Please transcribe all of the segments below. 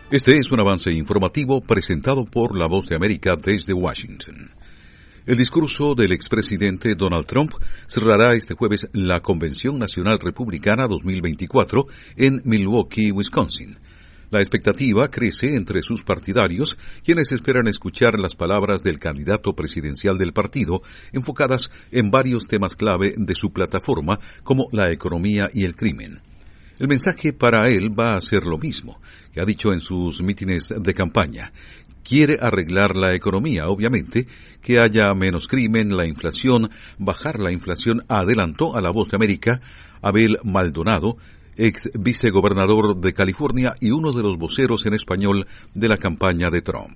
Este es un avance informativo presentado por La Voz de América desde Washington. El discurso del expresidente Donald Trump cerrará este jueves la Convención Nacional Republicana 2024 en Milwaukee, Wisconsin. La expectativa crece entre sus partidarios, quienes esperan escuchar las palabras del candidato presidencial del partido, enfocadas en varios temas clave de su plataforma, como la economía y el crimen. El mensaje para él va a ser lo mismo que ha dicho en sus mítines de campaña. Quiere arreglar la economía, obviamente, que haya menos crimen, la inflación, bajar la inflación, adelantó a La Voz de América Abel Maldonado, ex vicegobernador de California y uno de los voceros en español de la campaña de Trump.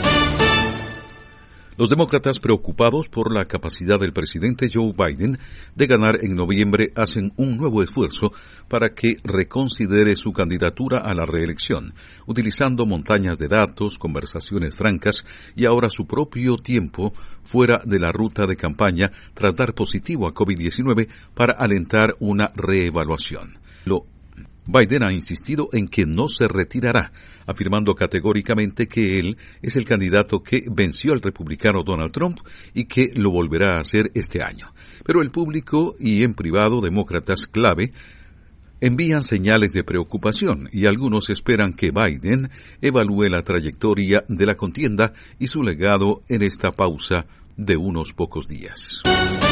Los demócratas, preocupados por la capacidad del presidente Joe Biden de ganar en noviembre, hacen un nuevo esfuerzo para que reconsidere su candidatura a la reelección, utilizando montañas de datos, conversaciones francas y ahora su propio tiempo fuera de la ruta de campaña tras dar positivo a COVID-19 para alentar una reevaluación. Biden ha insistido en que no se retirará, afirmando categóricamente que él es el candidato que venció al republicano Donald Trump y que lo volverá a hacer este año. Pero el público y en privado demócratas clave envían señales de preocupación y algunos esperan que Biden evalúe la trayectoria de la contienda y su legado en esta pausa de unos pocos días.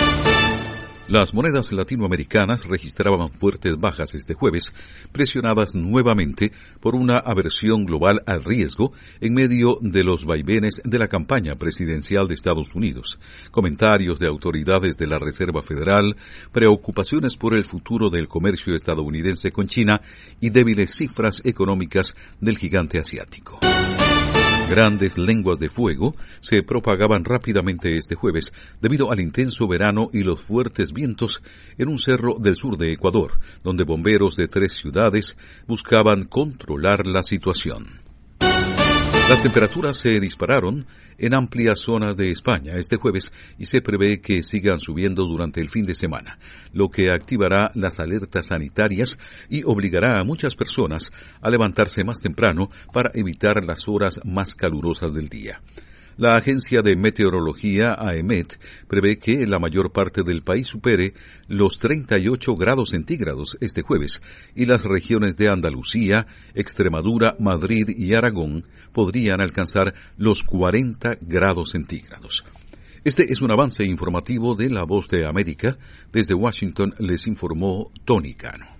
Las monedas latinoamericanas registraban fuertes bajas este jueves, presionadas nuevamente por una aversión global al riesgo en medio de los vaivenes de la campaña presidencial de Estados Unidos, comentarios de autoridades de la Reserva Federal, preocupaciones por el futuro del comercio estadounidense con China y débiles cifras económicas del gigante asiático. Grandes lenguas de fuego se propagaban rápidamente este jueves debido al intenso verano y los fuertes vientos en un cerro del sur de Ecuador, donde bomberos de 3 ciudades buscaban controlar la situación. Las temperaturas se dispararon en amplias zonas de España este jueves y se prevé que sigan subiendo durante el fin de semana, lo que activará las alertas sanitarias y obligará a muchas personas a levantarse más temprano para evitar las horas más calurosas del día. La agencia de meteorología AEMET prevé que la mayor parte del país supere los 38 grados centígrados este jueves y las regiones de Andalucía, Extremadura, Madrid y Aragón podrían alcanzar los 40 grados centígrados. Este es un avance informativo de La Voz de América. Desde Washington les informó Tony Cano.